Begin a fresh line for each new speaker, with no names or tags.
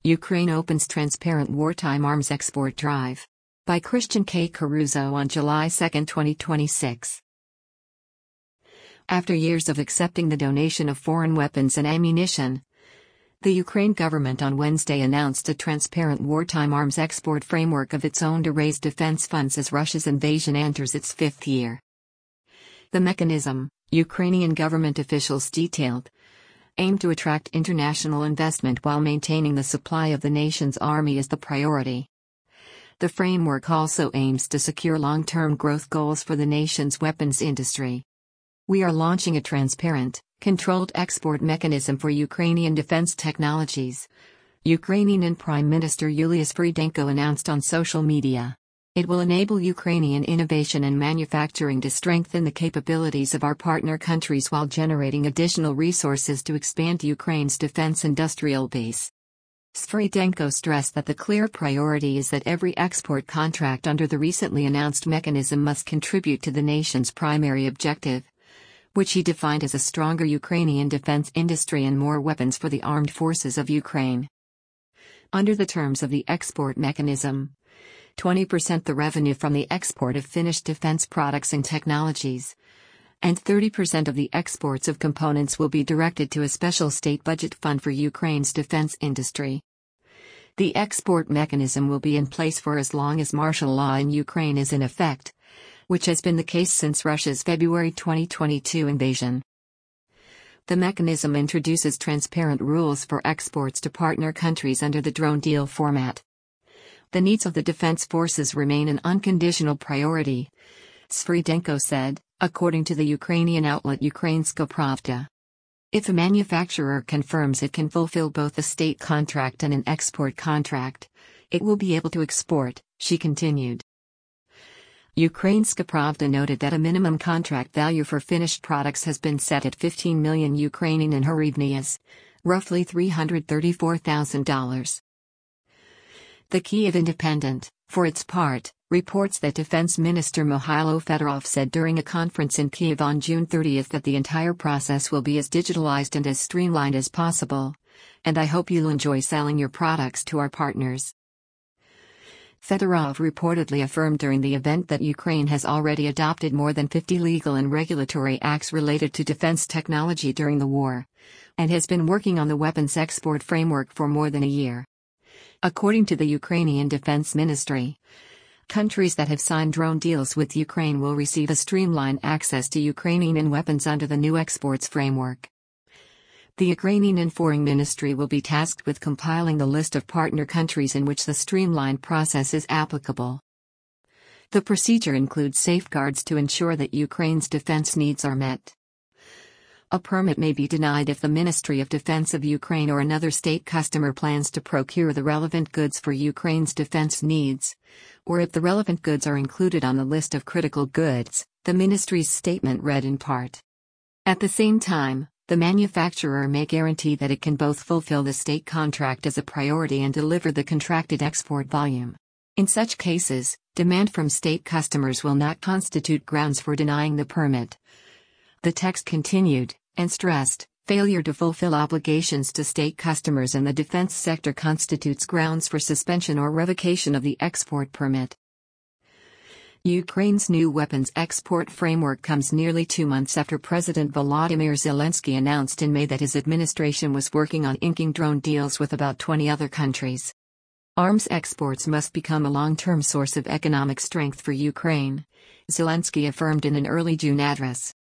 Ukraine opens transparent wartime arms export drive. By Christian K. Caruso on July 2, 2026. After years of accepting the donation of foreign weapons and ammunition, the Ukraine government on Wednesday announced a transparent wartime arms export framework of its own to raise defense funds as Russia's invasion enters its fifth year. The mechanism, Ukrainian government officials detailed, aimed to attract international investment while maintaining the supply of the nation's army as the priority. The framework also aims to secure long-term growth goals for the nation's weapons industry. We are launching a transparent, controlled export mechanism for Ukrainian defense technologies, Ukrainian Prime Minister Yulius Frydenko announced on social media. It will enable Ukrainian innovation and manufacturing to strengthen the capabilities of our partner countries while generating additional resources to expand Ukraine's defense industrial base. Frydenko stressed that the clear priority is that every export contract under the recently announced mechanism must contribute to the nation's primary objective, which he defined as a stronger Ukrainian defense industry and more weapons for the armed forces of Ukraine. Under the terms of the export mechanism, 20% the revenue from the export of finished defense products and technologies, and 30% of the exports of components will be directed to a special state budget fund for Ukraine's defense industry. The export mechanism will be in place for as long as martial law in Ukraine is in effect, which has been the case since Russia's February 2022 invasion. The mechanism introduces transparent rules for exports to partner countries under the drone deal format. The needs of the defense forces remain an unconditional priority, Frydenko said, according to the Ukrainian outlet Ukrainska Pravda. If a manufacturer confirms it can fulfill both a state contract and an export contract, it will be able to export, she continued. Ukrainska Pravda noted that a minimum contract value for finished products has been set at 15 million Ukrainian hryvnias, roughly $334,000. The Kyiv Independent, for its part, reports that Defense Minister Mikhailo Fedorov said during a conference in Kyiv on June 30 that the entire process will be as digitalized and as streamlined as possible, and I hope you'll enjoy selling your products to our partners. Fedorov reportedly affirmed during the event that Ukraine has already adopted more than 50 legal and regulatory acts related to defense technology during the war, and has been working on the weapons export framework for more than a year. According to the Ukrainian Defense Ministry, countries that have signed drone deals with Ukraine will receive a streamlined access to Ukrainian weapons under the new exports framework. The Ukrainian Foreign Ministry will be tasked with compiling the list of partner countries in which the streamlined process is applicable. The procedure includes safeguards to ensure that Ukraine's defense needs are met. A permit may be denied if the Ministry of Defense of Ukraine or another state customer plans to procure the relevant goods for Ukraine's defense needs, or if the relevant goods are included on the list of critical goods, the ministry's statement read in part. At the same time, the manufacturer may guarantee that it can both fulfill the state contract as a priority and deliver the contracted export volume. In such cases, demand from state customers will not constitute grounds for denying the permit. The text continued, and stressed, failure to fulfill obligations to state customers in the defense sector constitutes grounds for suspension or revocation of the export permit. Ukraine's new weapons export framework comes nearly 2 months after President Volodymyr Zelensky announced in May that his administration was working on inking drone deals with about 20 other countries. Arms exports must become a long-term source of economic strength for Ukraine, Zelensky affirmed in an early June address.